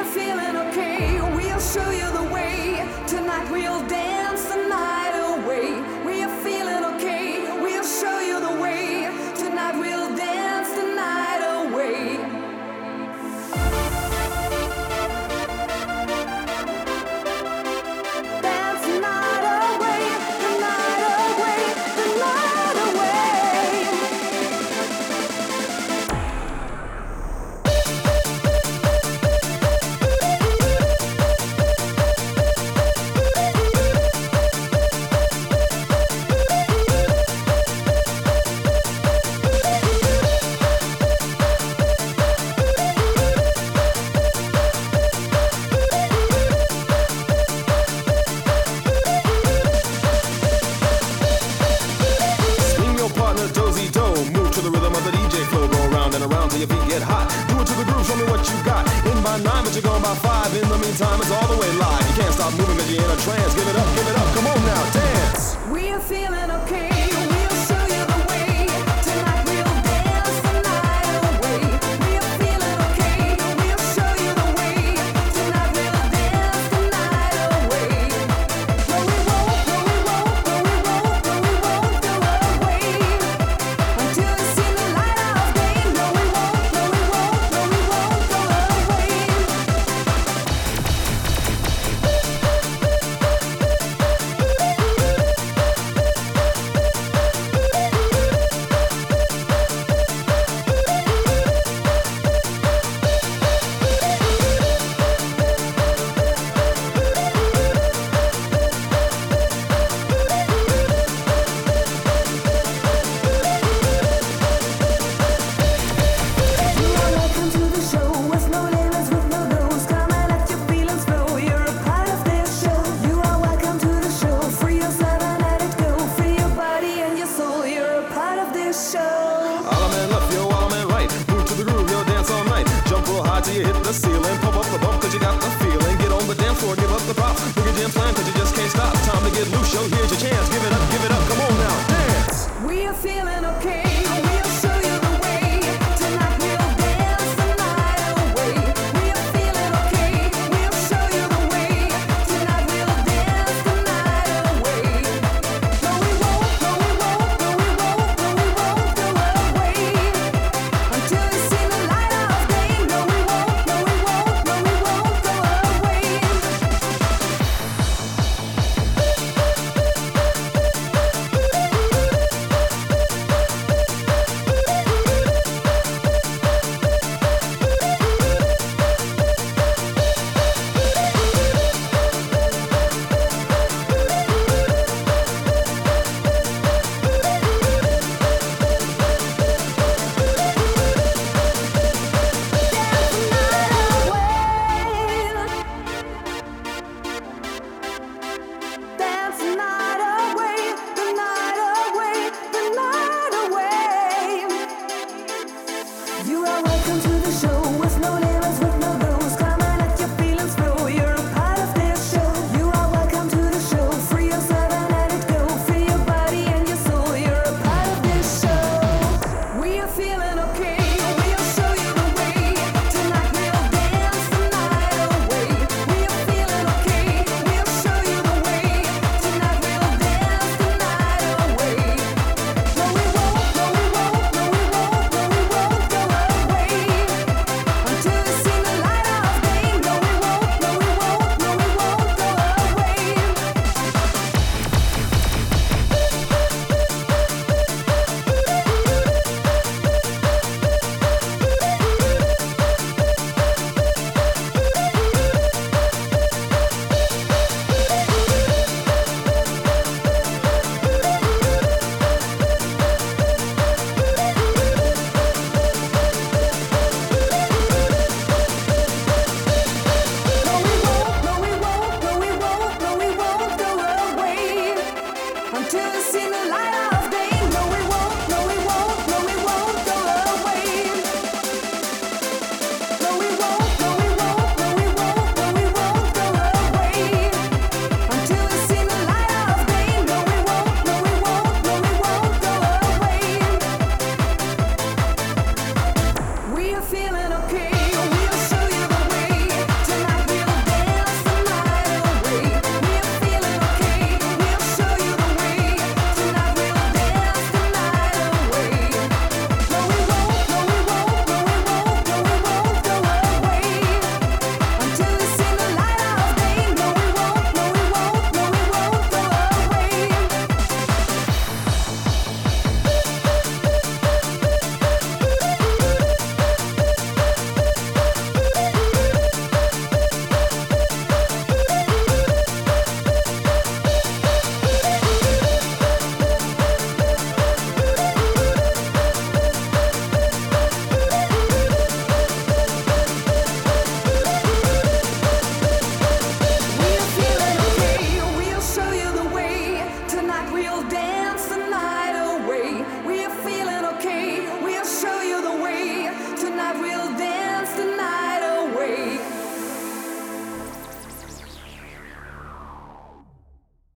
feeling okay. We'll show you the way. Tonight we'll dance the night away. We are feeling okay. We'll show you the way. Tonight we'll dance the night away. Dance the night away, the night away, the night away. Move to the rhythm of the DJ flow. Go around and around till your feet get hot. Do it to the groove, show me what you got. In by 9, but you're going by 5. In the meantime, it's all the way live. You can't stop moving cause you're in a trance. Give it up, come on now, dance. We're feeling okay. We'll show you the way. Tonight we'll dance the night away. We're feeling okay. We'll show you the way. Tonight we'll dance the night away. No, we won't, no, we won't, no, we won't, no, we won't go away until we see the light of day. No, we won't, no, we won't, no, we won't go away. Welcome to the show with no limits, with no rules. Come and let your feelings flow. You're a part of this show. You are welcome to the show. Free yourself and let it go. Free your body and your soul. You're a part of this show. All a man left, yo, all a man right. Move to the groove, yo, dance all night. Jump real high till you hit the ceiling. Pump up the bump cause you got the feeling. Get on the dance floor, give up the prop. Look at Jam Plan cause